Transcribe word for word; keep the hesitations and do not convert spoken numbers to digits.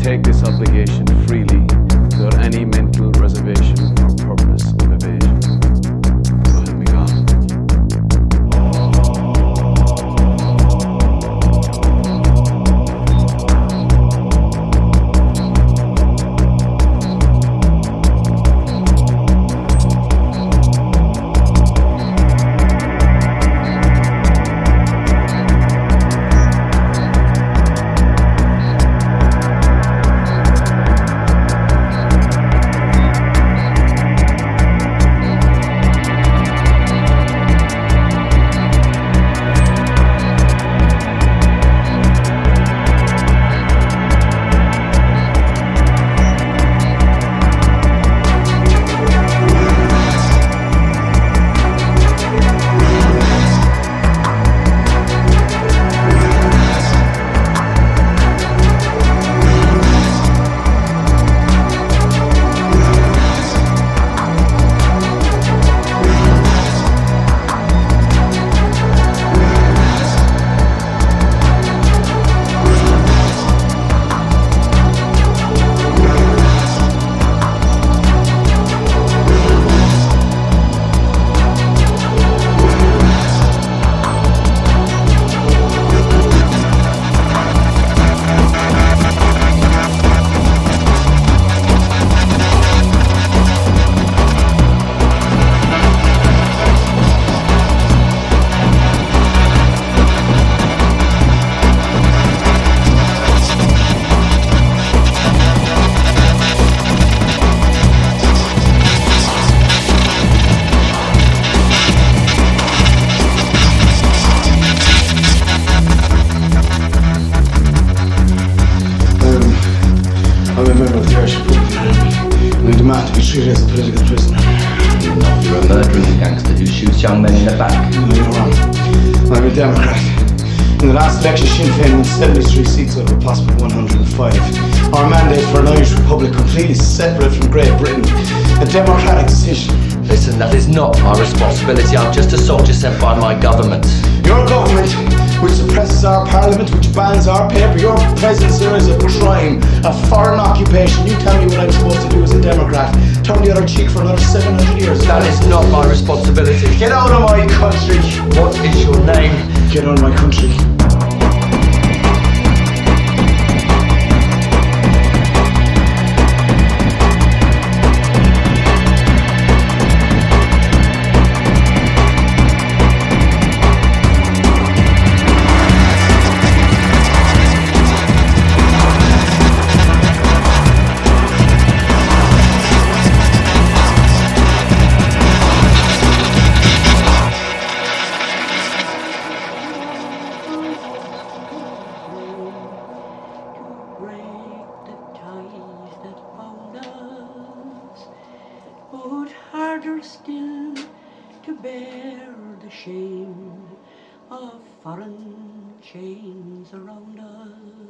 take this obligation freely, without any mental reservation or purpose of evasion. So help me God. We demand to be treated as a political prisoner. You're not. You're a murdering gangster who shoots young men in the back. No, you're wrong. I'm a Democrat. In the last election, Sinn Féin won seventy-three seats out of a possible one hundred five. Our mandate for an Irish Republic completely separate from Great Britain. A democratic decision. Listen, that is not my responsibility. I'm just a soldier sent by my government. Your government, which suppresses our parliament, which bans our paper, your presence here is a crime, a foreign occupation. You tell me what I'm supposed to do as a Democrat. Turn the other cheek for another seven hundred years. That is not my responsibility. Get out of my country. What is your name? Get out of my country. But harder still to bear the shame of foreign chains around us.